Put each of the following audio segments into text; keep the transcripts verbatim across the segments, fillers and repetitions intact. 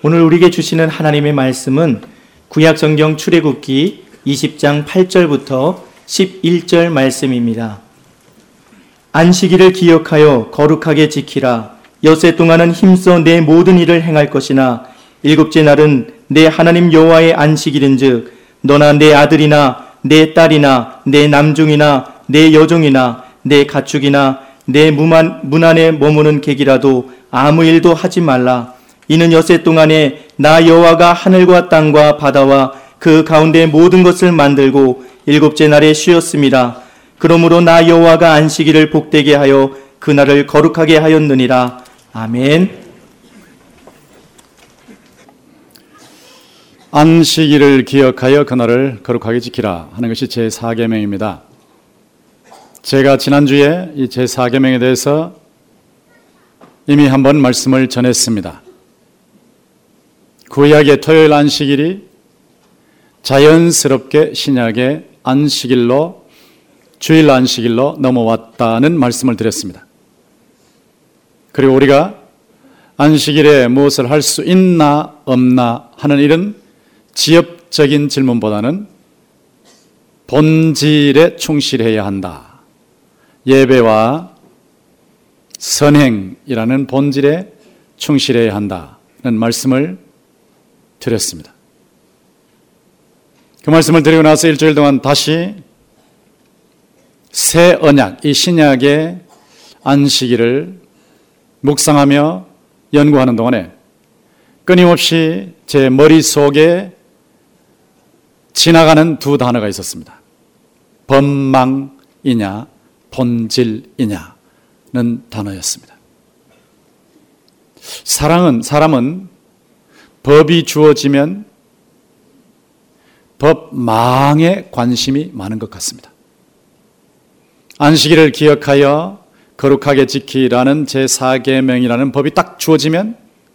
오늘 우리에게 주시는 하나님의 말씀은 구약성경 출애굽기 이십 장 팔 절부터 십일 절 말씀입니다. 안식일을 기억하여 거룩하게 지키라. 엿새 동안은 힘써 내 모든 일을 행할 것이나 일곱째 날은 내 하나님 여호와의 안식일인즉 너나 내 아들이나 내 딸이나 내 남종이나 내 여종이나 내 가축이나 내 문 안에 머무는 객이라도 아무 일도 하지 말라. 이는 엿새 동안에 나 여호와가 하늘과 땅과 바다와 그 가운데 모든 것을 만들고 일곱째 날에 쉬었습니다. 그러므로 나 여호와가 안식일을 복되게 하여 그날을 거룩하게 하였느니라. 아멘. 안식일을 기억하여 그날을 거룩하게 지키라 하는 것이 제사 계명입니다. 제가 지난주에 이 제사 계명에 대해서 이미 한번 말씀을 전했습니다. 구약의 토요일 안식일이 자연스럽게 신약의 안식일로, 주일 안식일로 넘어왔다는 말씀을 드렸습니다. 그리고 우리가 안식일에 무엇을 할 수 있나 없나 하는 이런 지엽적인 질문보다는 본질에 충실해야 한다. 예배와 선행이라는 본질에 충실해야 한다는 말씀을 드렸습니다. 그 말씀을 드리고 나서 일주일 동안 다시 새 언약, 이 신약의 안식일을 묵상하며 연구하는 동안에 끊임없이 제 머릿속에 지나가는 두 단어가 있었습니다. 법망이냐 본질이냐는 단어였습니다. 사랑은, 사람은 법이 주어지면 법망에 관심이 많은 것 같습니다. 안식일을 기억하여 거룩하게 지키라는 제사 계명이라는 법이 딱 주어지면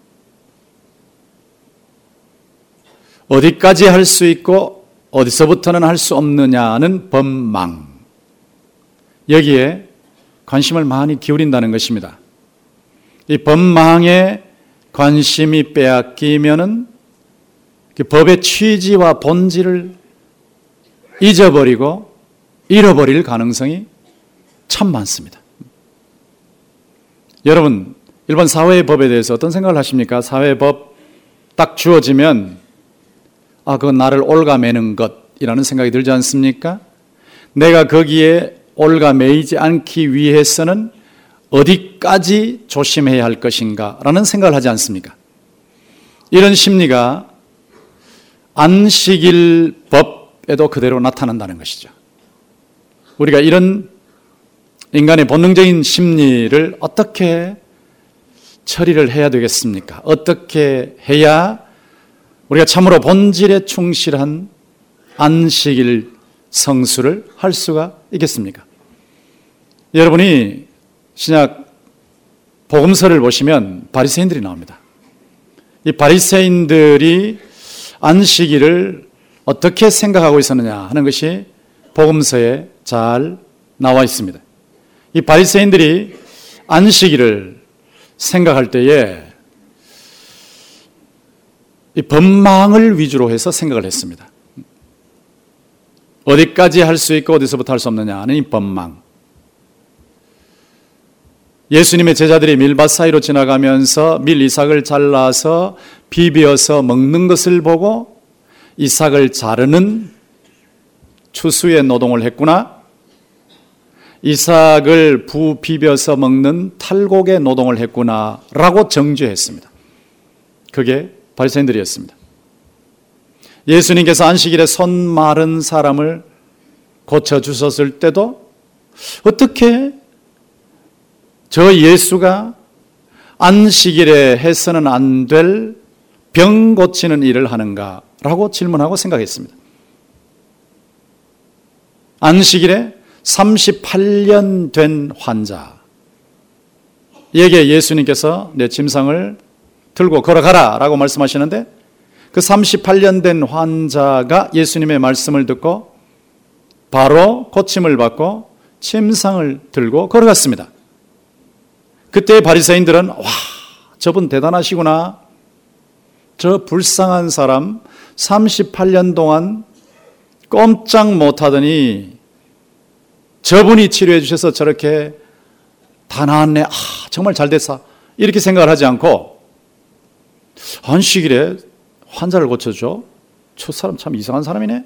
어디까지 할 수 있고 어디서부터는 할 수 없느냐는 법망, 여기에 관심을 많이 기울인다는 것입니다. 이 법망에 관심이 빼앗기면은 그 법의 취지와 본질을 잊어버리고 잃어버릴 가능성이 참 많습니다. 여러분, 일본 사회의 법에 대해서 어떤 생각을 하십니까? 사회법 딱 주어지면 아, 그건 나를 올가매는 것이라는 생각이 들지 않습니까? 내가 거기에 올가매이지 않기 위해서는 어디까지 조심해야 할 것인가 라는 생각을 하지 않습니까? 이런 심리가 안식일법에도 그대로 나타난다는 것이죠. 우리가 이런 인간의 본능적인 심리를 어떻게 처리를 해야 되겠습니까? 어떻게 해야 우리가 참으로 본질에 충실한 안식일 성수를 할 수가 있겠습니까? 여러분이 신약 복음서를 보시면 바리새인들이 나옵니다. 이 바리새인들이 안식일을 어떻게 생각하고 있었느냐 하는 것이 복음서에 잘 나와 있습니다. 이 바리새인들이 안식일을 생각할 때에 이 법망을 위주로 해서 생각을 했습니다. 어디까지 할 수 있고 어디서부터 할 수 없느냐 하는 이 법망. 예수님의 제자들이 밀밭 사이로 지나가면서 밀 이삭을 잘라서 비벼서 먹는 것을 보고 이삭을 자르는 추수의 노동을 했구나, 이삭을 부 비벼서 먹는 탈곡의 노동을 했구나 라고 정죄했습니다. 그게 바리새인들이었습니다. 예수님께서 안식일에 손 마른 사람을 고쳐주셨을 때도 어떻게 저 예수가 안식일에 해서는 안 될 병 고치는 일을 하는가라고 질문하고 생각했습니다. 안식일에 삼십팔 년 된 환자에게 예수님께서 내 짐승을 들고 걸어가라 라고 말씀하시는데, 그 삼십팔 년 된 환자가 예수님의 말씀을 듣고 바로 고침을 받고 침상을 들고 걸어갔습니다. 그때 바리새인들은 와, 저분 대단하시구나, 저 불쌍한 사람 삼십팔 년 동안 꼼짝 못하더니 저분이 치료해 주셔서 저렇게 다 나았네. 아, 정말 잘 됐어. 이렇게 생각을 하지 않고 안식일에 환자를 고쳐줘? 저 사람 참 이상한 사람이네.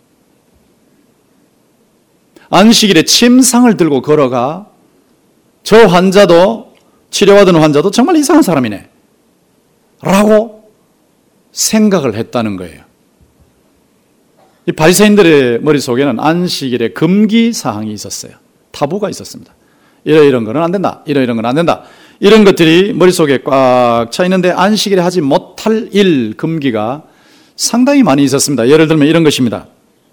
안식일에 침상을 들고 걸어가. 저 환자도, 치료받은 환자도 정말 이상한 사람이네 라고 생각을 했다는 거예요. 이 바리새인들의 머릿속에는 안식일에 금기 사항이 있었어요. 타부가 있었습니다. 이러 이런 거는 안 된다. 이러 이런 건 안 된다. 이런 것들이 머릿속에 꽉 차 있는데 안식일에 하지 못할 일, 금기가 상당히 많이 있었습니다. 예를 들면 이런 것입니다.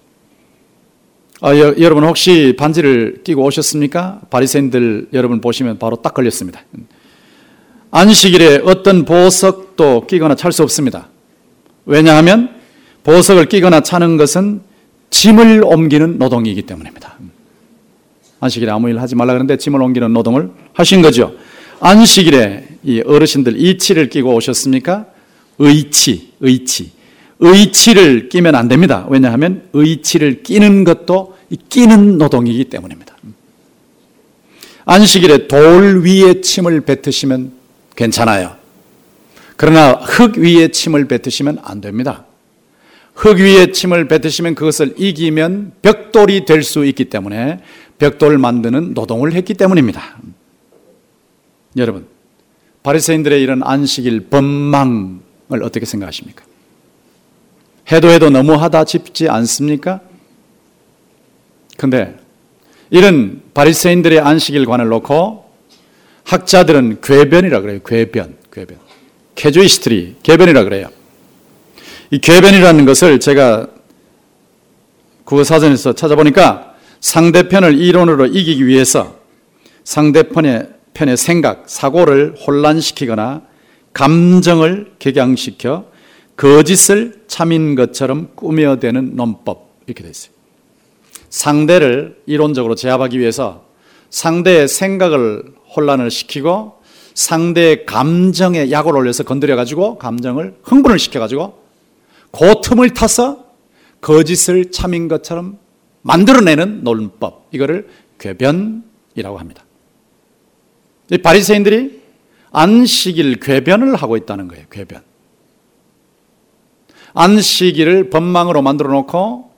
아, 여, 여러분 혹시 반지를 끼고 오셨습니까? 바리새인들 여러분 보시면 바로 딱 걸렸습니다. 안식일에 어떤 보석도 끼거나 찰 수 없습니다. 왜냐하면 보석을 끼거나 차는 것은 짐을 옮기는 노동이기 때문입니다. 안식일에 아무 일 하지 말라 그러는데 짐을 옮기는 노동을 하신 거죠. 안식일에 이 어르신들 이치를 끼고 오셨습니까? 의치, 의치. 의치를 끼면 안 됩니다. 왜냐하면 의치를 끼는 것도 끼는 노동이기 때문입니다. 안식일에 돌 위에 침을 뱉으시면 괜찮아요. 그러나 흙 위에 침을 뱉으시면 안 됩니다. 흙 위에 침을 뱉으시면 그것을 이기면 벽돌이 될 수 있기 때문에 벽돌을 만드는 노동을 했기 때문입니다. 여러분, 바리새인들의 이런 안식일 법망을 어떻게 생각하십니까? 해도 해도 너무하다 싶지 않습니까? 그런데 이런 바리새인들의 안식일관을 놓고 학자들은 궤변이라 그래요. 궤변, 궤변. 캐주이스트리, 궤변이라 그래요. 이 궤변이라는 것을 제가 국어사전에서 찾아보니까 상대편을 이론으로 이기기 위해서 상대편의 편의 생각, 사고를 혼란시키거나 감정을 격양시켜 거짓을 참인 것처럼 꾸며대는 논법, 이렇게 되어 있어요. 상대를 이론적으로 제압하기 위해서 상대의 생각을 혼란을 시키고 상대의 감정에 약을 올려서 건드려가지고 감정을 흥분을 시켜가지고 그 틈을 타서 거짓을 참인 것처럼 만들어내는 논법, 이거를 궤변이라고 합니다. 이 바리새인들이 안식일 궤변을 하고 있다는 거예요. 궤변. 안식일을 법망으로 만들어 놓고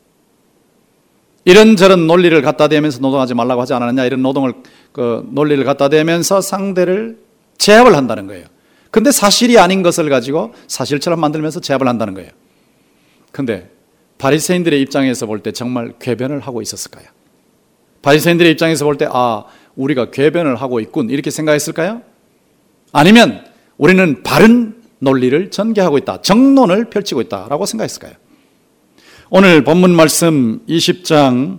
이런저런 논리를 갖다 대면서 노동하지 말라고 하지 않았느냐, 이런 노동을 그 논리를 갖다 대면서 상대를 제압을 한다는 거예요. 근데 사실이 아닌 것을 가지고 사실처럼 만들면서 제압을 한다는 거예요. 근데 바리새인들의 입장에서 볼 때 정말 궤변을 하고 있었을까요? 바리새인들의 입장에서 볼 때 아, 우리가 궤변을 하고 있군, 이렇게 생각했을까요? 아니면 우리는 바른 논리를 전개하고 있다, 정론을 펼치고 있다라고 생각했을까요? 오늘 본문 말씀 이십 장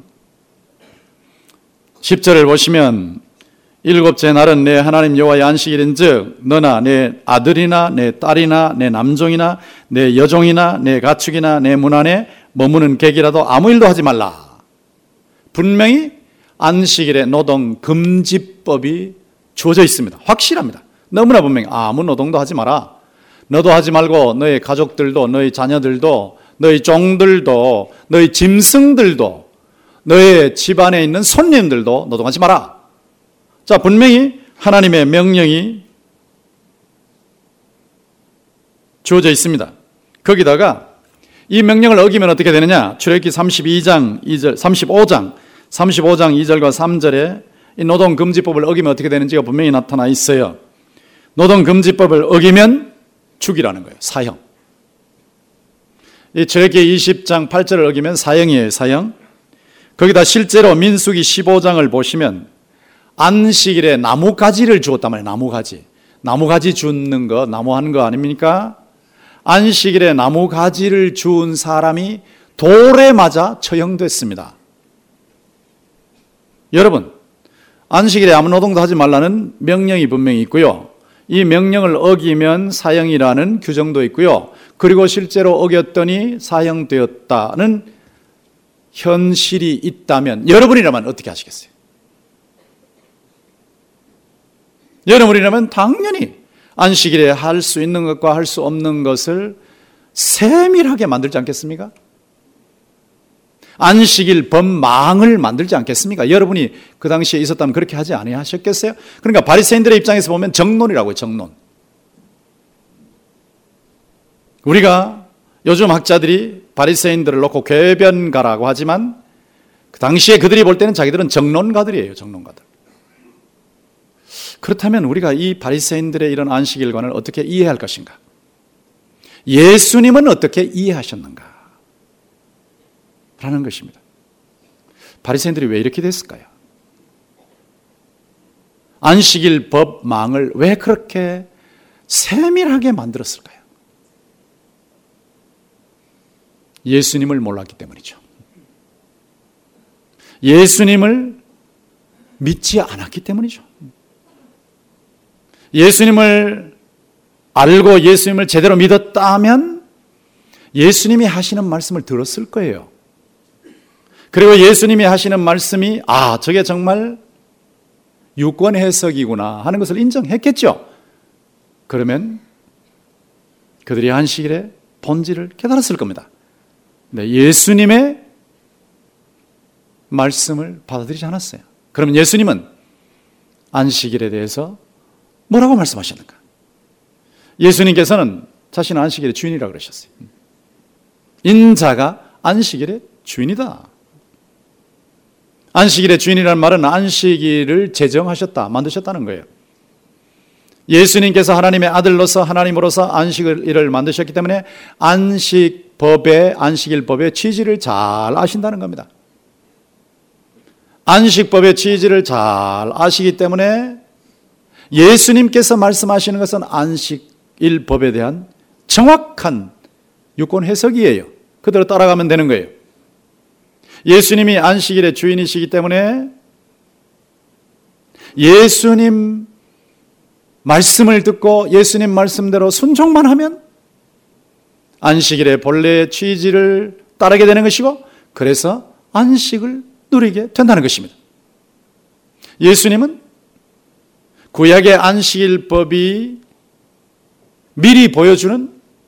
십 절을 보시면 일곱째 날은 내 하나님 여호와의 안식일인즉 너나 내 아들이나 내 딸이나 내 남종이나 내 여종이나 내 가축이나 내 문 안에 머무는 객이라도 아무 일도 하지 말라. 분명히 안식일의 노동 금지법이 주어져 있습니다. 확실합니다. 너무나 분명히 아무 노동도 하지 마라. 너도 하지 말고 너의 가족들도, 너의 자녀들도, 너의 종들도, 너의 짐승들도, 너의 집안에 있는 손님들도 노동하지 마라. 자, 분명히 하나님의 명령이 주어져 있습니다. 거기다가 이 명령을 어기면 어떻게 되느냐? 출애굽기 삼십이 장 이 절, 삼십오 장, 삼십오 장 이 절과 삼 절에 이 노동금지법을 어기면 어떻게 되는지가 분명히 나타나 있어요. 노동금지법을 어기면 죽이라는 거예요. 사형. 이 출애굽기 이십 장 팔 절을 어기면 사형이에요. 사형. 거기다 실제로 민수기 십오 장을 보시면 안식일에 나무가지를 주었단 말이에요. 나무가지. 나무가지 줍는 거, 나무 하는 거 아닙니까? 안식일에 나무가지를 주운 사람이 돌에 맞아 처형됐습니다. 여러분, 안식일에 아무 노동도 하지 말라는 명령이 분명히 있고요. 이 명령을 어기면 사형이라는 규정도 있고요. 그리고 실제로 어겼더니 사형되었다는 현실이 있다면 여러분이라면 어떻게 하시겠어요? 여러분이라면 당연히 안식일에 할 수 있는 것과 할 수 없는 것을 세밀하게 만들지 않겠습니까? 안식일 법망을 만들지 않겠습니까? 여러분이 그 당시에 있었다면 그렇게 하지 아니하셨겠어요? 그러니까 바리새인들의 입장에서 보면 정론이라고요. 정론. 우리가 요즘 학자들이 바리새인들을 놓고 궤변가라고 하지만 그 당시에 그들이 볼 때는 자기들은 정론가들이에요. 정론가들. 그렇다면 우리가 이 바리새인들의 이런 안식일관을 어떻게 이해할 것인가? 예수님은 어떻게 이해하셨는가? 라는 것입니다. 바리새인들이 왜 이렇게 됐을까요? 안식일 법망을 왜 그렇게 세밀하게 만들었을까요? 예수님을 몰랐기 때문이죠. 예수님을 믿지 않았기 때문이죠. 예수님을 알고 예수님을 제대로 믿었다면 예수님이 하시는 말씀을 들었을 거예요. 그리고 예수님이 하시는 말씀이 아, 저게 정말 유권 해석이구나 하는 것을 인정했겠죠. 그러면 그들이 안식일의 본질을 깨달았을 겁니다. 네, 예수님의 말씀을 받아들이지 않았어요. 그러면 예수님은 안식일에 대해서 뭐라고 말씀하셨는가? 예수님께서는 자신은 안식일의 주인이라고 그러셨어요. 인자가 안식일의 주인이다. 안식일의 주인이라는 말은 안식일을 제정하셨다, 만드셨다는 거예요. 예수님께서 하나님의 아들로서 하나님으로서 안식일을 만드셨기 때문에 안식법의, 안식일법의 취지를 잘 아신다는 겁니다. 안식법의 취지를 잘 아시기 때문에 예수님께서 말씀하시는 것은 안식일법에 대한 정확한 유권 해석이에요. 그대로 따라가면 되는 거예요. 예수님이 안식일의 주인이시기 때문에 예수님 말씀을 듣고 예수님 말씀대로 순종만 하면 안식일의 본래의 취지를 따르게 되는 것이고, 그래서 안식을 누리게 된다는 것입니다. 예수님은 구약의 안식일법이 미리 보여주는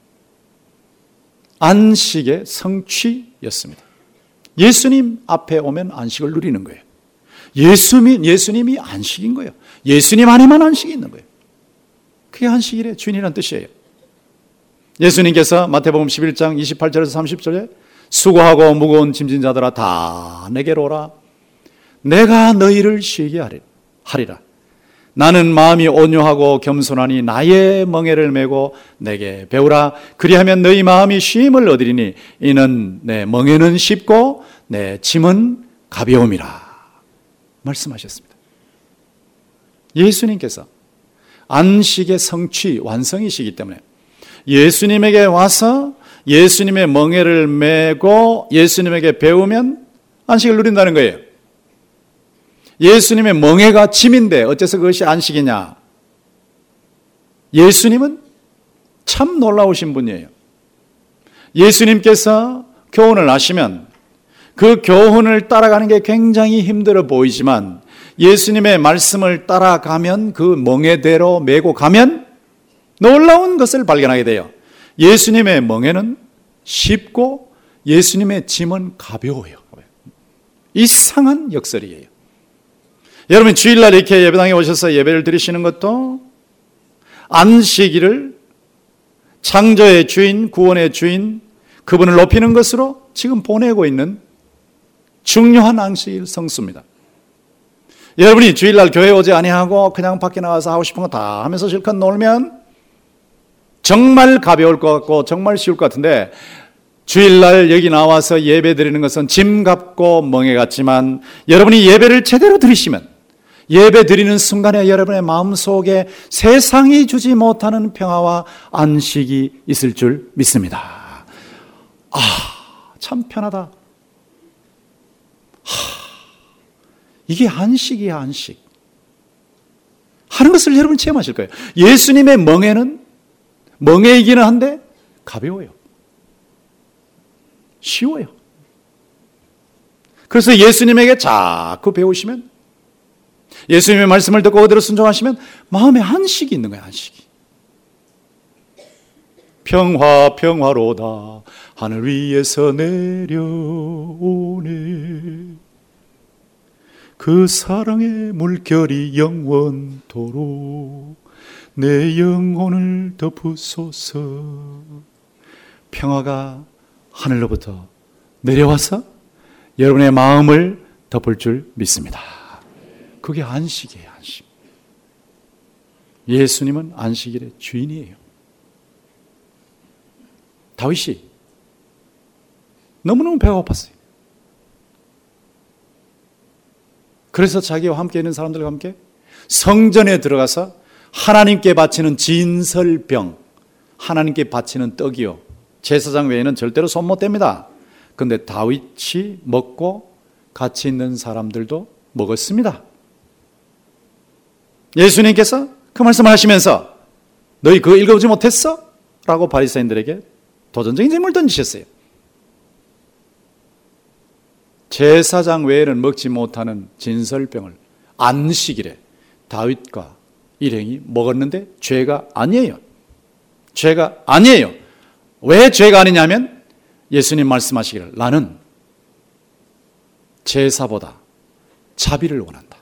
안식의 성취였습니다. 예수님 앞에 오면 안식을 누리는 거예요. 예수님, 예수님이 안식인 거예요. 예수님 안에만 안식이 있는 거예요. 그게 안식일의 주인이라는 뜻이에요. 예수님께서 마태복음 십일 장 이십팔 절에서 삼십 절에 수고하고 무거운 짐진 자들아 다 내게로 오라. 내가 너희를 쉬게 하리라. 나는 마음이 온유하고 겸손하니 나의 멍에를 메고 내게 배우라. 그리하면 너희 마음이 쉼을 얻으리니 이는 내 멍에는 쉽고 내 짐은 가벼움이라 말씀하셨습니다. 예수님께서 안식의 성취, 완성이시기 때문에 예수님에게 와서 예수님의 멍에를 메고 예수님에게 배우면 안식을 누린다는 거예요. 예수님의 멍에가 짐인데 어째서 그것이 안식이냐? 예수님은 참 놀라우신 분이에요. 예수님께서 교훈을 하시면 그 교훈을 따라가는 게 굉장히 힘들어 보이지만 예수님의 말씀을 따라가면 그 멍에대로 메고 가면 놀라운 것을 발견하게 돼요. 예수님의 멍에는 쉽고 예수님의 짐은 가벼워요. 이상한 역설이에요. 여러분 주일날 이렇게 예배당에 오셔서 예배를 드리시는 것도 안식일을 창조의 주인, 구원의 주인, 그분을 높이는 것으로 지금 보내고 있는 중요한 안식일 성수입니다. 여러분이 주일날 교회 오지 아니하고 그냥 밖에 나가서 하고 싶은 거 다 하면서 실컷 놀면 정말 가벼울 것 같고 정말 쉬울 것 같은데, 주일날 여기 나와서 예배 드리는 것은 짐 같고 멍에 같지만 여러분이 예배를 제대로 드리시면 예배 드리는 순간에 여러분의 마음속에 세상이 주지 못하는 평화와 안식이 있을 줄 믿습니다. 아, 참 편하다. 하, 이게 안식이야, 안식. 하는 것을 여러분 체험하실 거예요. 예수님의 멍에는 멍에이기는 한데 가벼워요. 쉬워요. 그래서 예수님에게 자꾸 배우시면, 예수님의 말씀을 듣고 그대로 순종하시면 마음에 안식이 있는 거예요, 안식이. 평화 평화로다 하늘 위에서 내려오네. 그 사랑의 물결이 영원토록 내 영혼을 덮으소서. 평화가 하늘로부터 내려와서 여러분의 마음을 덮을 줄 믿습니다. 그게 안식이에요. 안식. 예수님은 안식일의 주인이에요. 다윗이 너무너무 배가 고팠어요. 그래서 자기와 함께 있는 사람들과 함께 성전에 들어가서 하나님께 바치는 진설병, 하나님께 바치는 떡이요, 제사장 외에는 절대로 손 못 댑니다. 그런데 다윗이 먹고 같이 있는 사람들도 먹었습니다. 예수님께서 그 말씀을 하시면서 너희 그거 읽어보지 못했어? 라고 바리새인들에게 도전적인 질문을 던지셨어요. 제사장 외에는 먹지 못하는 진설병을 안식일에 다윗과 일행이 먹었는데 죄가 아니에요. 죄가 아니에요. 왜 죄가 아니냐면 예수님 말씀하시기를 나는 제사보다 자비를 원한다.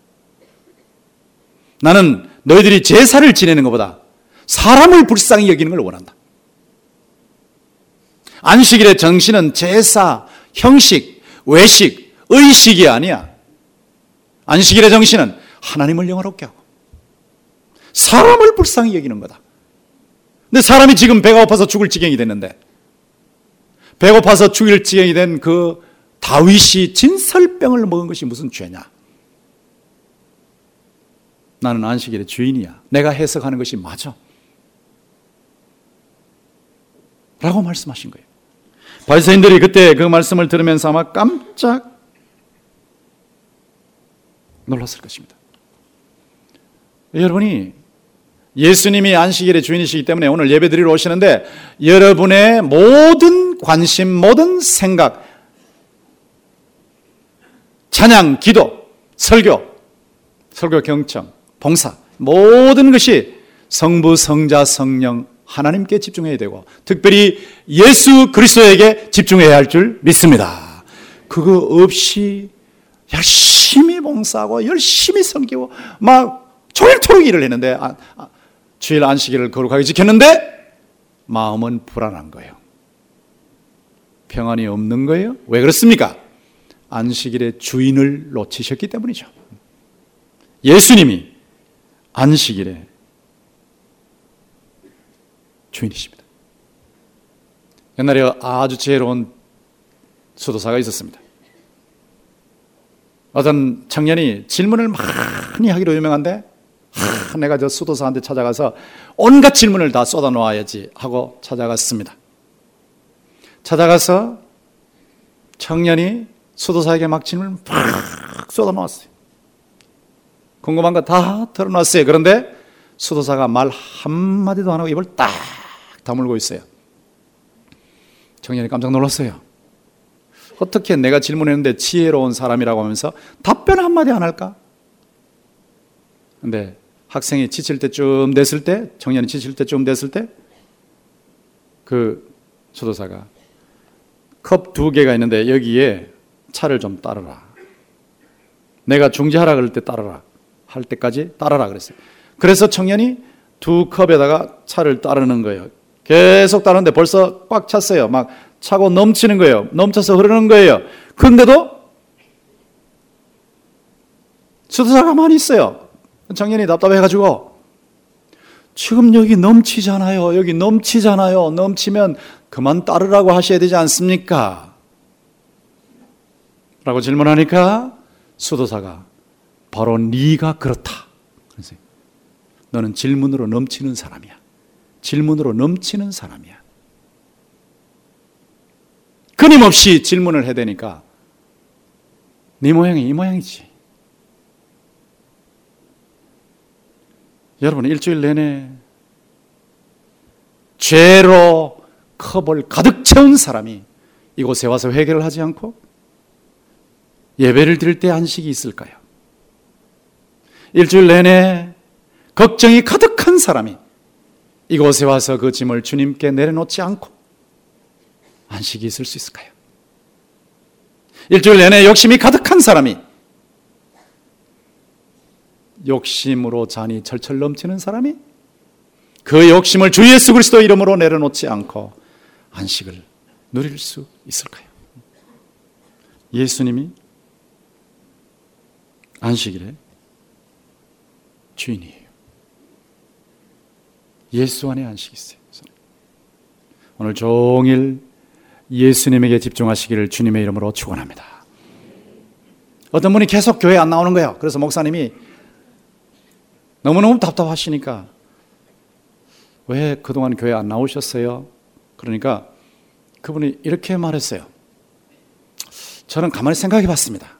나는 너희들이 제사를 지내는 것보다 사람을 불쌍히 여기는 걸 원한다. 안식일의 정신은 제사, 형식, 외식, 의식이 아니야. 안식일의 정신은 하나님을 영화롭게 하고 사람을 불쌍히 여기는 거다. 근데 사람이 지금 배가 고파서 죽을 지경이 됐는데, 배고파서 죽일 지경이 된 그 다윗이 진설병을 먹은 것이 무슨 죄냐? 나는 안식일의 주인이야. 내가 해석하는 것이 맞아. 라고 말씀하신 거예요. 바리새인들이 그때 그 말씀을 들으면서 아마 깜짝 놀랐을 것입니다. 여러분이 예수님이 안식일의 주인이시기 때문에 오늘 예배드리러 오시는데 여러분의 모든 관심, 모든 생각, 찬양, 기도, 설교, 설교 경청, 봉사, 모든 것이 성부, 성자, 성령 하나님께 집중해야 되고 특별히 예수 그리스도에게 집중해야 할 줄 믿습니다. 그거 없이 열심히 봉사하고 열심히 섬기고 막 종일토록 일을 했는데 아, 아, 주일 안식일을 거룩하게 지켰는데 마음은 불안한 거예요. 평안이 없는 거예요. 왜 그렇습니까? 안식일의 주인을 놓치셨기 때문이죠. 예수님이 안식일의 주인이십니다. 옛날에 아주 지혜로운 수도사가 있었습니다. 어떤 청년이 질문을 많이 하기로 유명한데 아, 내가 저 수도사한테 찾아가서 온갖 질문을 다 쏟아놓아야지 하고 찾아갔습니다. 찾아가서 청년이 수도사에게 막 질문을 막 쏟아놓았어요. 궁금한 거 다 털어놨어요. 그런데 수도사가 말 한마디도 안 하고 입을 딱 다물고 있어요. 청년이 깜짝 놀랐어요. 어떻게 내가 질문했는데 지혜로운 사람이라고 하면서 답변 한마디 안 할까? 근데 학생이 지칠 때쯤 됐을 때, 청년이 지칠 때쯤 됐을 때, 그 수도사가 컵 두 개가 있는데 여기에 차를 좀 따르라. 내가 중지하라 그럴 때 따르라. 할 때까지 따르라 그랬어요. 그래서 청년이 두 컵에다가 차를 따르는 거예요. 계속 따르는데 벌써 꽉 찼어요. 막 차고 넘치는 거예요. 넘쳐서 흐르는 거예요. 그런데도 수도사가 가만히 있어요. 청년이 답답해가지고 지금 여기 넘치잖아요. 여기 넘치잖아요. 넘치면 그만 따르라고 하셔야 되지 않습니까? 라고 질문하니까 수도사가 바로 네가 그렇다. 그래서 너는 질문으로 넘치는 사람이야. 질문으로 넘치는 사람이야. 끊임없이 질문을 해대니까 네 모양이 이 모양이지. 여러분 일주일 내내 죄로 컵을 가득 채운 사람이 이곳에 와서 회개를 하지 않고 예배를 드릴 때 안식이 있을까요? 일주일 내내 걱정이 가득한 사람이 이곳에 와서 그 짐을 주님께 내려놓지 않고 안식이 있을 수 있을까요? 일주일 내내 욕심이 가득한 사람이, 욕심으로 잔이 철철 넘치는 사람이 그 욕심을 주 예수 그리스도 이름으로 내려놓지 않고 안식을 누릴 수 있을까요? 예수님이 안식일의 주인이에요. 예수 안에 안식이 있어요. 오늘 종일 예수님에게 집중하시기를 주님의 이름으로 축원합니다. 어떤 분이 계속 교회 안 나오는 거예요. 그래서 목사님이 너무너무 답답하시니까 왜 그동안 교회 안 나오셨어요? 그러니까 그분이 이렇게 말했어요. 저는 가만히 생각해 봤습니다.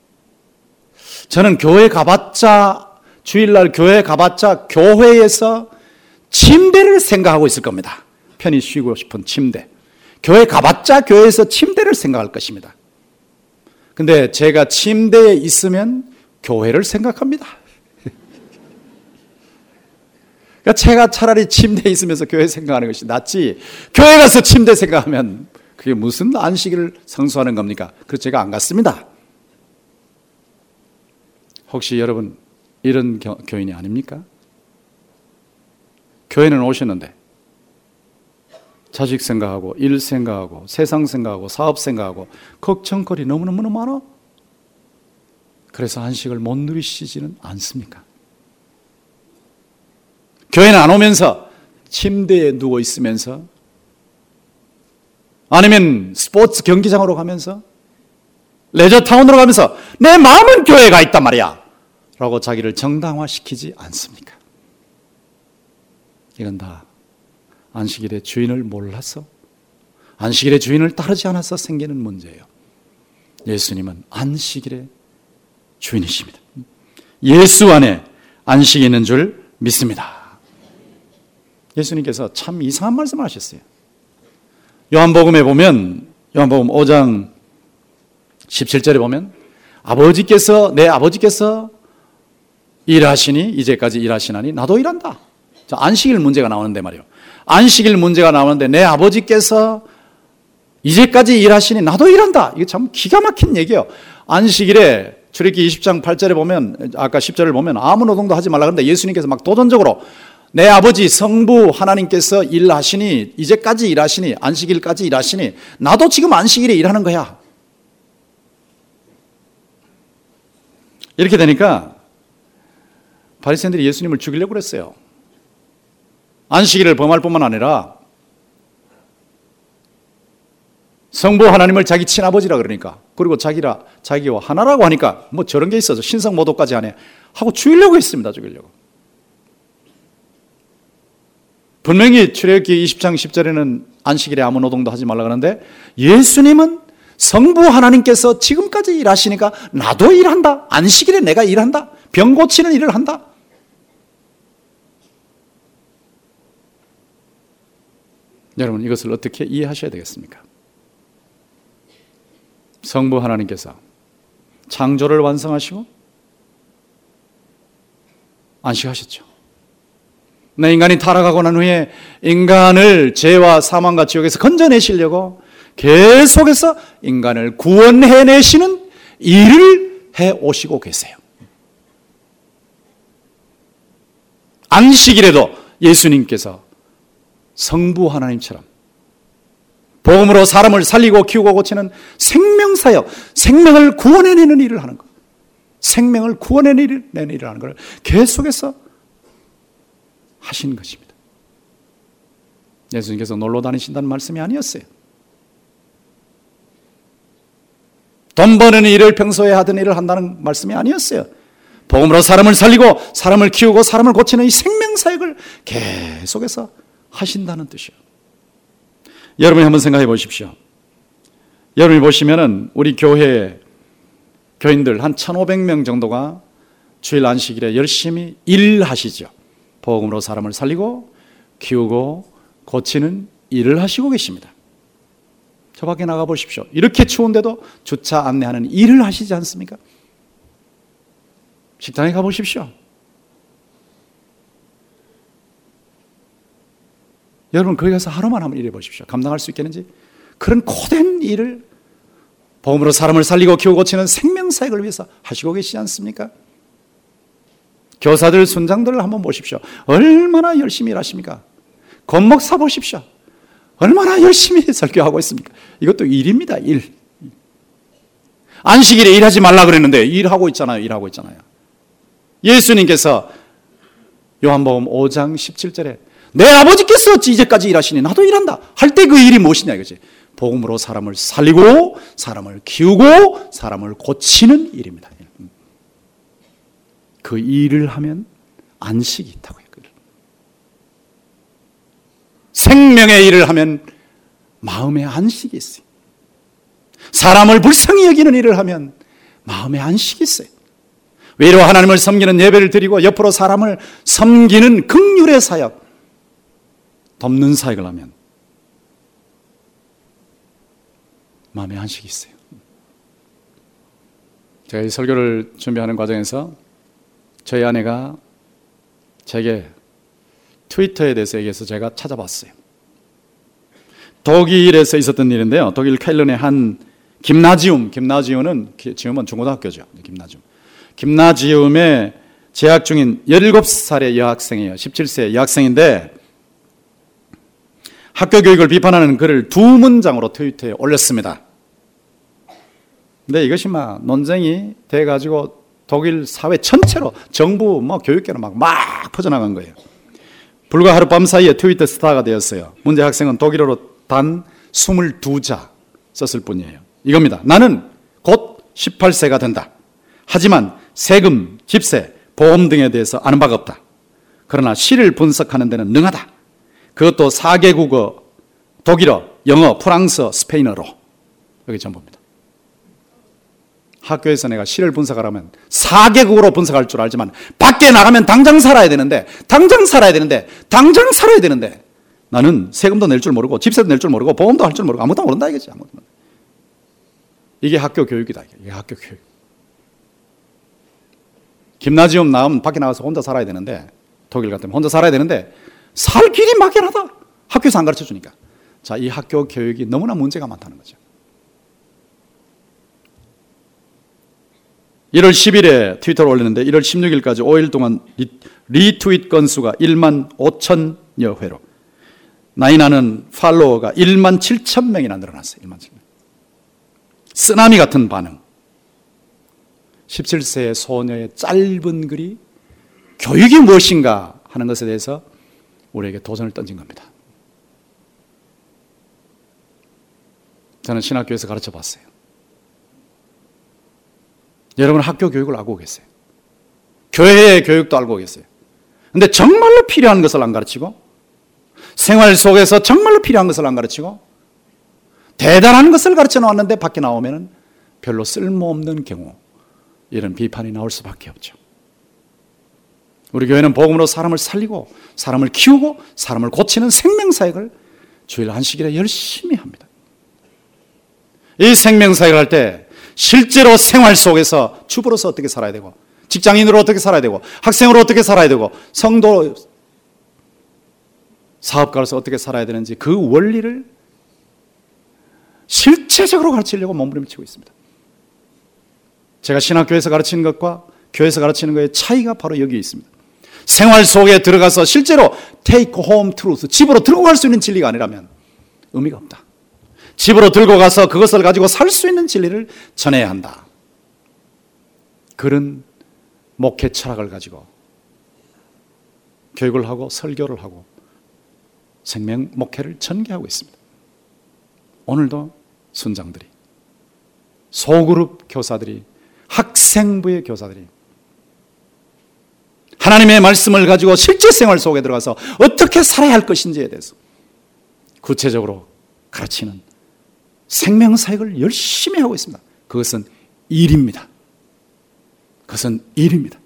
저는 교회 가봤자, 주일날 교회 가봤자 교회에서 침대를 생각하고 있을 겁니다. 편히 쉬고 싶은 침대. 교회 가봤자 교회에서 침대를 생각할 것입니다. 근데 제가 침대에 있으면 교회를 생각합니다. 그러니까 제가 차라리 침대에 있으면서 교회 생각하는 것이 낫지, 교회 가서 침대 생각하면 그게 무슨 안식일을 상수하는 겁니까? 그래서 제가 안 갔습니다. 혹시 여러분 이런 교, 교인이 아닙니까? 교회는 오셨는데 자식 생각하고 일 생각하고 세상 생각하고 사업 생각하고 걱정거리 너무너무 많아. 그래서 안식을 못 누리시지는 않습니까? 교회는 안 오면서 침대에 누워 있으면서, 아니면 스포츠 경기장으로 가면서, 레저타운으로 가면서 내 마음은 교회에 가 있단 말이야 라고 자기를 정당화시키지 않습니까? 이건 다 안식일의 주인을 몰라서, 안식일의 주인을 따르지 않아서 생기는 문제예요. 예수님은 안식일의 주인이십니다. 예수 안에 안식이 있는 줄 믿습니다. 예수님께서 참 이상한 말씀을 하셨어요. 요한복음에 보면, 요한복음 오 장 십칠 절에 보면 아버지께서, 내 아버지께서 일하시니 이제까지 일하시나니 나도 일한다. 자, 안식일 문제가 나오는데 말이에요. 안식일 문제가 나오는데 내 아버지께서 이제까지 일하시니 나도 일한다. 이게 참 기가 막힌 얘기예요. 안식일에 출애굽기 이십 장 팔 절에 보면, 아까 십 절을 보면 아무 노동도 하지 말라 그러는데 예수님께서 막 도전적으로 내 아버지 성부 하나님께서 일하시니, 이제까지 일하시니, 안식일까지 일하시니 나도 지금 안식일에 일하는 거야. 이렇게 되니까 바리새인들이 예수님을 죽이려고 그랬어요. 안식일을 범할 뿐만 아니라 성부 하나님을 자기 친아버지라 그러니까, 그리고 자기라, 자기와 하나라고 하니까 뭐 저런 게 있어서 신성 모독까지 하네 하고 죽이려고 했습니다. 죽이려고. 분명히 출애굽기 이십 장 십 절에는 안식일에 아무 노동도 하지 말라 그러는데 예수님은 성부 하나님께서 지금까지 일하시니까 나도 일한다. 안식일에 내가 일한다. 병 고치는 일을 한다. 여러분, 이것을 어떻게 이해하셔야 되겠습니까? 성부 하나님께서 창조를 완성하시고 안식하셨죠. 내 인간이 타락하고 난 후에 인간을 죄와 사망과 지옥에서 건져내시려고 계속해서 인간을 구원해내시는 일을 해오시고 계세요. 안식일에도 예수님께서 성부 하나님처럼 복음으로 사람을 살리고 키우고 고치는 생명사역, 생명을 구원해내는 일을 하는 것, 생명을 구원해내는 일을 하는 걸 계속해서 하신 것입니다. 예수님께서 놀러 다니신다는 말씀이 아니었어요. 돈 버는 일을 평소에 하던 일을 한다는 말씀이 아니었어요. 복음으로 사람을 살리고 사람을 키우고 사람을 고치는 이 생명사역을 계속해서 하신다는 뜻이에요. 여러분이 한번 생각해 보십시오. 여러분이 보시면은 우리 교회 교인들 한 천오백 명 정도가 주일 안식일에 열심히 일하시죠. 복음으로 사람을 살리고 키우고 고치는 일을 하시고 계십니다. 저 밖에 나가 보십시오. 이렇게 추운데도 주차 안내하는 일을 하시지 않습니까? 식당에 가 보십시오. 여러분 거기 가서 하루만 한번 일해 보십시오. 감당할 수 있겠는지. 그런 고된 일을 복음으로 사람을 살리고 키우고 고치는 생명사역을 위해서 하시고 계시지 않습니까? 교사들, 순장들을 한번 보십시오. 얼마나 열심히 일하십니까? 건목사 보십시오. 얼마나 열심히 설교하고 있습니까? 이것도 일입니다. 일. 안식일에 일하지 말라 그랬는데 일하고 있잖아요. 일하고 있잖아요. 예수님께서 요한복음 오 장 십칠 절에 내 아버지께서 이제까지 일하시니 나도 일한다 할 때 그 일이 무엇이냐 이거지. 복음으로 사람을 살리고 사람을 키우고 사람을 고치는 일입니다. 그 일을 하면 안식이 있다고요. 생명의 일을 하면 마음의 안식이 있어요. 사람을 불쌍히 여기는 일을 하면 마음의 안식이 있어요. 외로 하나님을 섬기는 예배를 드리고 옆으로 사람을 섬기는 긍휼의 사역, 돕는 사역을 하면 마음의 안식이 있어요. 제가 이 설교를 준비하는 과정에서 저희 아내가 제게 트위터에 대해서 얘기해서 제가 찾아봤어요. 독일에서 있었던 일인데요. 독일 쾰른의 한 김나지움, 김나지움은 지금은 중고등학교죠. 김나지움. 김나지움에 재학 중인 열일곱 살의 여학생이에요. 십칠 세 여학생인데 학교 교육을 비판하는 글을 두 문장으로 트위터에 올렸습니다. 근데 이것이 막 논쟁이 돼가지고 독일 사회 전체로 정부 뭐 교육계로 막, 막 퍼져나간 거예요. 불과 하룻밤 사이에 트위터 스타가 되었어요. 문제 학생은 독일어로 단 스물두 자 썼을 뿐이에요. 이겁니다. 나는 곧 십팔 세가 된다. 하지만 세금, 집세, 보험 등에 대해서 아는 바가 없다. 그러나 시를 분석하는 데는 능하다. 그것도 사 개 국어, 독일어, 영어, 프랑스어, 스페인어로. 여기 전부입니다. 학교에서 내가 시를 분석하라면 사 개국어로 분석할 줄 알지만 밖에 나가면 당장 살아야 되는데 당장 살아야 되는데 당장 살아야 되는데 나는 세금도 낼 줄 모르고 집세도 낼 줄 모르고 보험도 할 줄 모르고 아무것도 모른다 이거지. 아무것도 모른다. 이게 학교 교육이다. 이게 학교 교육. 김나지움 나오면 밖에 나가서 혼자 살아야 되는데 독일 같으면 혼자 살아야 되는데 살 길이 막연하다. 학교에서 안 가르쳐 주니까. 자, 이 학교 교육이 너무나 문제가 많다는 거죠. 일월 십일에 트위터를 올렸는데 일월 십육일까지 오 일 동안 리, 리트윗 건수가 일만 오천여 회로 나이나는 팔로워가 일만 칠천 명이나 늘어났어요. 일만 칠천 명. 쓰나미 같은 반응. 십칠 세의 소녀의 짧은 글이 교육이 무엇인가 하는 것에 대해서 우리에게 도전을 던진 겁니다. 저는 신학교에서 가르쳐 봤어요. 여러분 학교 교육을 알고 계세요. 교회의 교육도 알고 계세요. 그런데 정말로 필요한 것을 안 가르치고 생활 속에서 정말로 필요한 것을 안 가르치고 대단한 것을 가르쳐 놓았는데 밖에 나오면 별로 쓸모없는 경우 이런 비판이 나올 수밖에 없죠. 우리 교회는 복음으로 사람을 살리고 사람을 키우고 사람을 고치는 생명사역을 주일 안식일에 열심히 합니다. 이 생명사역을 할 때 실제로 생활 속에서 주부로서 어떻게 살아야 되고 직장인으로 어떻게 살아야 되고 학생으로 어떻게 살아야 되고 성도 사업가로서 어떻게 살아야 되는지 그 원리를 실체적으로 가르치려고 몸부림치고 있습니다. 제가 신학교에서 가르치는 것과 교회에서 가르치는 것의 차이가 바로 여기에 있습니다. 생활 속에 들어가서 실제로 take home truth, 집으로 들고 갈 수 있는 진리가 아니라면 의미가 없다. 집으로 들고 가서 그것을 가지고 살 수 있는 진리를 전해야 한다. 그런 목회 철학을 가지고 교육을 하고 설교를 하고 생명 목회를 전개하고 있습니다. 오늘도 순장들이, 소그룹 교사들이, 학생부의 교사들이 하나님의 말씀을 가지고 실제 생활 속에 들어가서 어떻게 살아야 할 것인지에 대해서 구체적으로 가르치는 생명사역을 열심히 하고 있습니다. 그것은 일입니다. 그것은 일입니다.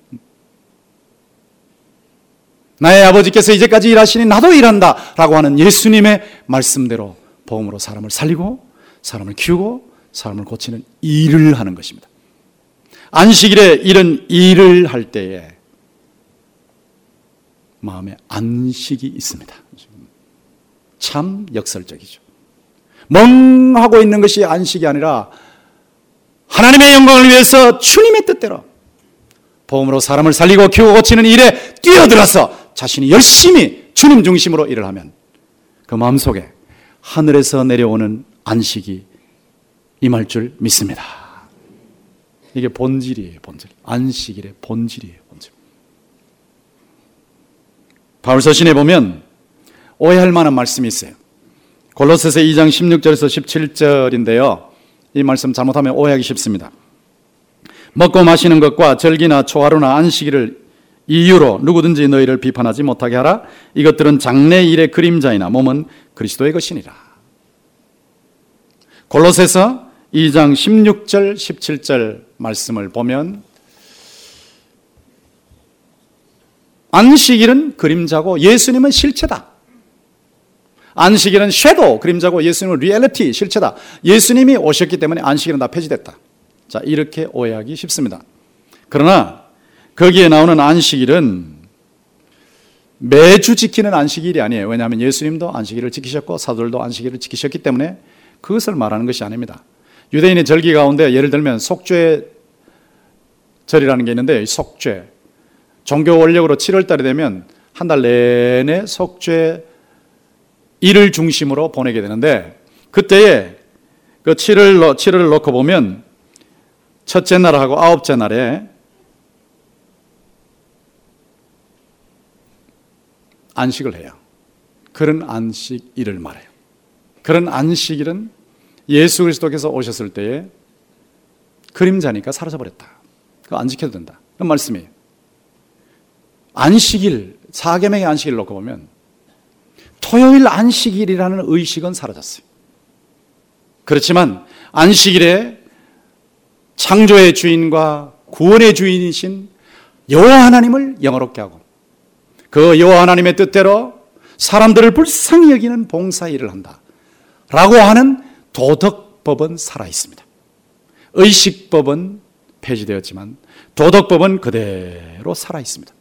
나의 아버지께서 이제까지 일하시니 나도 일한다 라고 하는 예수님의 말씀대로 복음으로 사람을 살리고 사람을 키우고 사람을 고치는 일을 하는 것입니다. 안식일에 이런 일을 할 때에 마음에 안식이 있습니다. 참 역설적이죠. 멍하고 있는 것이 안식이 아니라 하나님의 영광을 위해서 주님의 뜻대로 복음으로 사람을 살리고 키우고 고치는 일에 뛰어들어서 자신이 열심히 주님 중심으로 일을 하면 그 마음속에 하늘에서 내려오는 안식이 임할 줄 믿습니다. 이게 본질이에요. 본질. 안식일의 본질이에요. 본질. 바울 서신에 보면 오해할 만한 말씀이 있어요. 골로새서 이 장 십육 절에서 십칠 절인데요. 이 말씀 잘못하면 오해하기 쉽습니다. 먹고 마시는 것과 절기나 초하루나 안식일을 이유로 누구든지 너희를 비판하지 못하게 하라. 이것들은 장래 일의 그림자이나 몸은 그리스도의 것이니라. 골로새서 이 장 십육 절 십칠 절 말씀을 보면 안식일은 그림자고 예수님은 실체다. 안식일은 섀도우, 그림자고 예수님은 리얼리티, 실체다. 예수님이 오셨기 때문에 안식일은 다 폐지됐다. 자, 이렇게 오해하기 쉽습니다. 그러나 거기에 나오는 안식일은 매주 지키는 안식일이 아니에요. 왜냐하면 예수님도 안식일을 지키셨고 사도들도 안식일을 지키셨기 때문에 그것을 말하는 것이 아닙니다. 유대인의 절기 가운데 예를 들면 속죄 절이라는 게 있는데 속죄, 종교 원력으로 칠월 달이 되면 한 달 내내 속죄 일을 중심으로 보내게 되는데 그때에 그 칠월, 칠월을 놓고 보면 첫째 날하고 아홉째 날에 안식을 해요. 그런 안식일을 말해요. 그런 안식일은 예수 그리스도께서 오셨을 때에 그림자니까 사라져버렸다. 그거 안 지켜도 된다. 그런 말씀이에요. 안식일, 사계명의 안식일을 놓고 보면 토요일 안식일이라는 의식은 사라졌어요. 그렇지만 안식일에 창조의 주인과 구원의 주인이신 여호와 하나님을 영화롭게 하고 그 여호와 하나님의 뜻대로 사람들을 불쌍히 여기는 봉사일을 한다 라고 하는 도덕법은 살아있습니다. 의식법은 폐지되었지만 도덕법은 그대로 살아있습니다.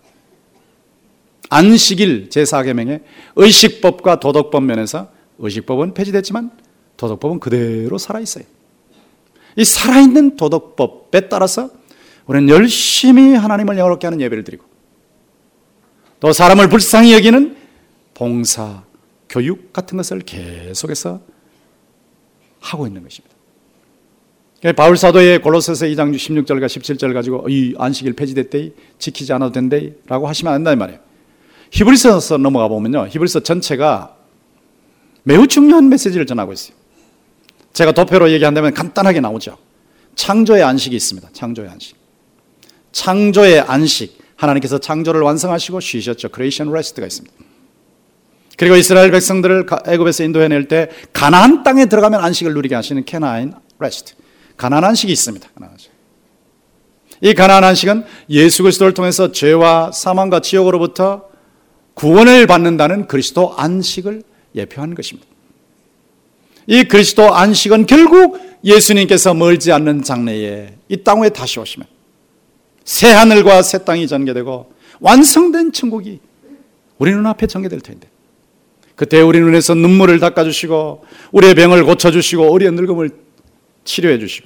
안식일 제사 계명의 의식법과 도덕법 면에서 의식법은 폐지됐지만 도덕법은 그대로 살아있어요. 이 살아있는 도덕법에 따라서 우리는 열심히 하나님을 영화롭게 하는 예배를 드리고 또 사람을 불쌍히 여기는 봉사, 교육 같은 것을 계속해서 하고 있는 것입니다. 바울 사도의 골로새서 이 장 십육 절과 십칠 절 가지고 이 안식일 폐지됐대 지키지 않아도 된대 라고 하시면 안 된다는 말이에요. 히브리서서 넘어가 보면요, 히브리서 전체가 매우 중요한 메시지를 전하고 있어요. 제가 도표로 얘기한다면 간단하게 나오죠. 창조의 안식이 있습니다. 창조의 안식. 창조의 안식, 하나님께서 창조를 완성하시고 쉬셨죠. 크리에이션 레스트가 있습니다. 그리고 이스라엘 백성들을 애굽에서 인도해낼 때 가나안 땅에 들어가면 안식을 누리게 하시는 캐나안 레스트, 가나안 안식이 있습니다. 가나안 안식. 이 가나안 안식은 예수 그리스도를 통해서 죄와 사망과 지옥으로부터 구원을 받는다는 그리스도 안식을 예표하는 것입니다. 이 그리스도 안식은 결국 예수님께서 멀지 않는 장래에 이 땅 위에 다시 오시면 새 하늘과 새 땅이 전개되고 완성된 천국이 우리 눈앞에 전개될 텐데 그때 우리 눈에서 눈물을 닦아주시고 우리의 병을 고쳐주시고 우리의 늙음을 치료해 주시고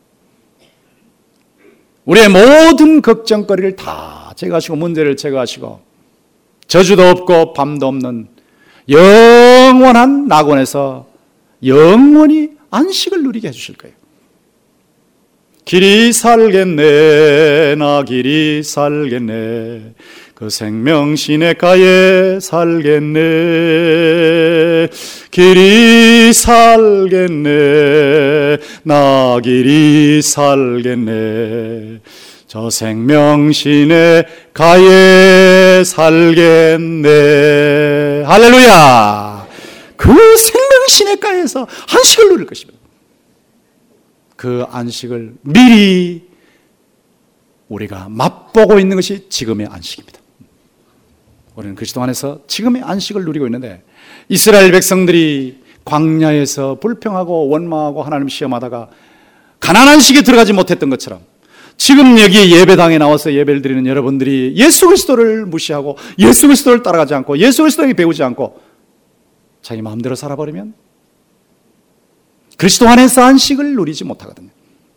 우리의 모든 걱정거리를 다 제거하시고 문제를 제거하시고 저주도 없고 밤도 없는 영원한 낙원에서 영원히 안식을 누리게 해주실 거예요. 길이 살겠네, 나 길이 살겠네, 그 생명 시냇가에 살겠네, 길이 살겠네, 나 길이 살겠네, 저 생명 시냇가에 살겠네. 할렐루야. 그 생명 시냇가에서 안식을 누릴 것입니다. 그 안식을 미리 우리가 맛보고 있는 것이 지금의 안식입니다. 우리는 그리스도 안에서 지금의 안식을 누리고 있는데 이스라엘 백성들이 광야에서 불평하고 원망하고 하나님 시험하다가 가나안 안식에 들어가지 못했던 것처럼 지금 여기 예배당에 나와서 예배를 드리는 여러분들이 예수 그리스도를 무시하고 예수 그리스도를 따라가지 않고 예수 그리스도에게 배우지 않고 자기 마음대로 살아버리면 그리스도 안에서 안식을 누리지 못하거든요.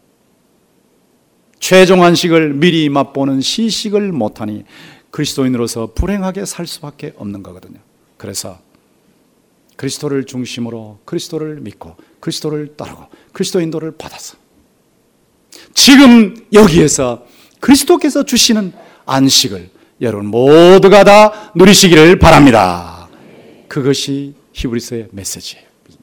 최종 안식을 미리 맛보는 시식을 못하니 그리스도인으로서 불행하게 살 수밖에 없는 거거든요. 그래서 그리스도를 중심으로 그리스도를 믿고 그리스도를 따르고 그리스도 인도를 받아서 지금 여기에서 그리스도께서 주시는 안식을 여러분 모두가 다 누리시기를 바랍니다. 그것이 히브리서의 메시지예요.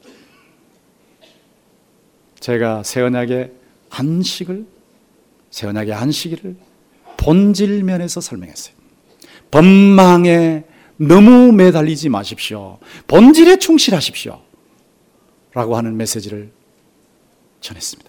제가 새 언약의 안식을 새 언약의 안식일을 본질 면에서 설명했어요. 법망에 너무 매달리지 마십시오. 본질에 충실하십시오. 라고 하는 메시지를 전했습니다.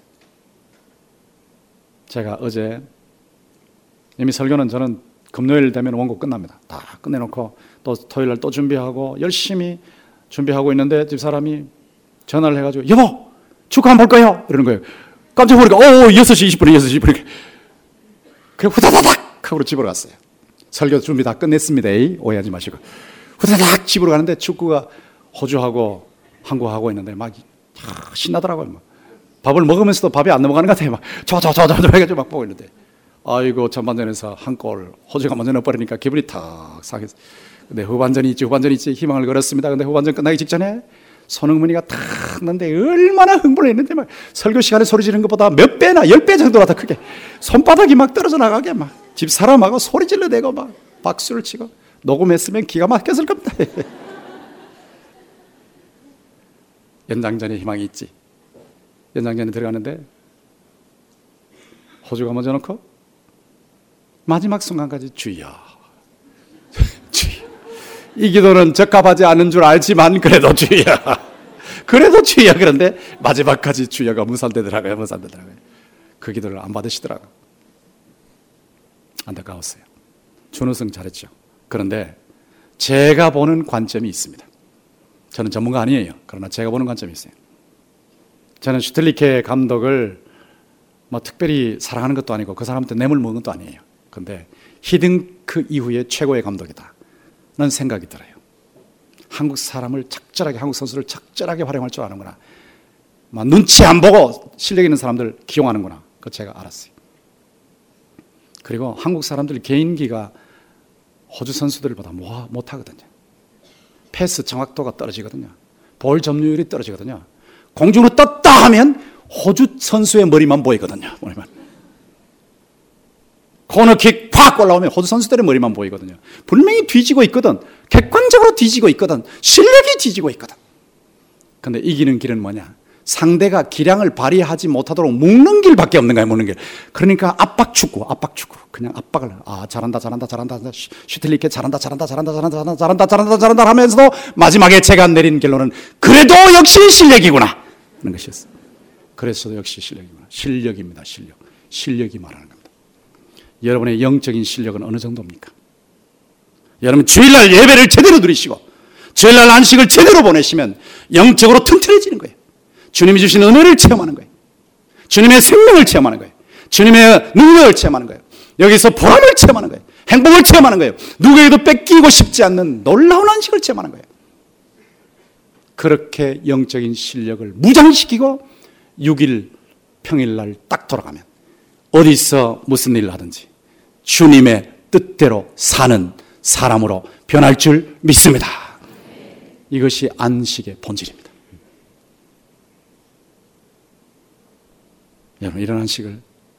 제가 어제 이미 설교는 저는 금요일 되면 원고 끝납니다. 다 끝내놓고 또 토요일 날 또 준비하고 열심히 준비하고 있는데 집사람이 전화를 해가지고 여보 축구 한번 볼 거예요. 이러는 거예요. 깜짝 놀니까 오 여섯 시 이십 분에 여섯 시 이십 분에 그래 후다다닥 하고 집으로 갔어요. 설교 준비 다 끝냈습니다. 에이, 오해하지 마시고 후다닥 집으로 가는데 축구가 호주하고 한국하고 있는데 막 아, 신나더라고요. 막. 밥을 먹으면서도 밥이 안 넘어가는 것 같아요. 막 저저저저 해가지고 막 보고 있는데 아이고 전반전에서 한 골 호주가 먼저 넣어버리니까 기분이 탁 상해서 근데 후반전이 있지 후반전이 있지 희망을 걸었습니다. 근데 후반전 끝나기 직전에 손흥민이가 탁 넣는데 얼마나 흥분을 했는데 막 설교 시간에 소리 지르는 것보다 몇 배나 열 배 정도나 더 크게 손바닥이 막 떨어져 나가게 막 집 사람하고 소리 질러대고 막 박수를 치고 녹음했으면 기가 막혔을 겁니다. 연장전에 희망이 있지. 연장전에 들어가는데 호주가 먼저 넣고 마지막 순간까지 주여 주여 이 기도는 적합하지 않은 줄 알지만 그래도 주여 그래도 주여 그런데 마지막까지 주여가 무산되더라고요. 무산되더라고요. 그 기도를 안 받으시더라고요. 안타까웠어요. 준우승 잘했죠. 그런데 제가 보는 관점이 있습니다. 저는 전문가 아니에요. 그러나 제가 보는 관점이 있어요. 저는 슈틸리케 감독을 뭐 특별히 사랑하는 것도 아니고 그 사람한테 뇌물 먹은 것도 아니에요. 그런데 히딩크 이후에 최고의 감독이다 는 생각이 들어요. 한국 사람을 적절하게 한국 선수를 적절하게 활용할 줄 아는구나. 막 눈치 안 보고 실력 있는 사람들 기용하는구나. 그거 제가 알았어요. 그리고 한국 사람들 개인기가 호주 선수들보다 못하거든요. 패스 정확도가 떨어지거든요. 볼 점유율이 떨어지거든요. 공중으로 떴다 하면 호주 선수의 머리만 보이거든요. 머리만. 코너킥 팍 올라오면 호주 선수들의 머리만 보이거든요. 분명히 뒤지고 있거든. 객관적으로 뒤지고 있거든. 실력이 뒤지고 있거든. 그런데 이기는 길은 뭐냐? 상대가 기량을 발휘하지 못하도록 묶는 길밖에 없는 거예요. 묶는 길. 그러니까 압박 축구, 압박 축구. 그냥 압박을 아 잘한다, 잘한다, 잘한다, 슈틸리케 잘한다, 잘한다, 잘한다, 잘한다, 잘한다, 잘한다, 잘한다, 잘한다 하면서도 마지막에 제가 내린 결론은 그래도 역시 실력이구나 하는 것이었어요. 그래서 역시 실력이구나. 실력입니다. 실력. 실력이 말하는 겁니다. 여러분의 영적인 실력은 어느 정도입니까? 여러분 주일날 예배를 제대로 드리시고 주일날 안식을 제대로 보내시면 영적으로 튼튼해지는 거예요. 주님이 주신 은혜를 체험하는 거예요. 주님의 생명을 체험하는 거예요. 주님의 능력을 체험하는 거예요. 여기서 보람을 체험하는 거예요. 행복을 체험하는 거예요. 누구에게도 뺏기고 싶지 않는 놀라운 안식을 체험하는 거예요. 그렇게 영적인 실력을 무장시키고 육 일 평일날 딱 돌아가면 어디서 무슨 일을 하든지 주님의 뜻대로 사는 사람으로 변할 줄 믿습니다. 이것이 안식의 본질입니다. 여러분 이런 안식을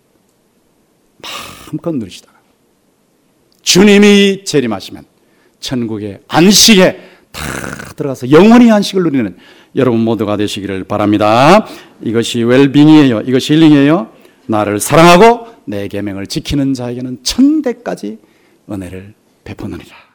마음껏 누리시다가 주님이 재림하시면 천국의 안식에 다 들어가서 영원히 안식을 누리는 여러분 모두가 되시기를 바랍니다. 이것이 웰빙이에요. 이것이 힐링이에요. 나를 사랑하고 내 계명을 지키는 자에게는 천대까지 은혜를 베푸느니라.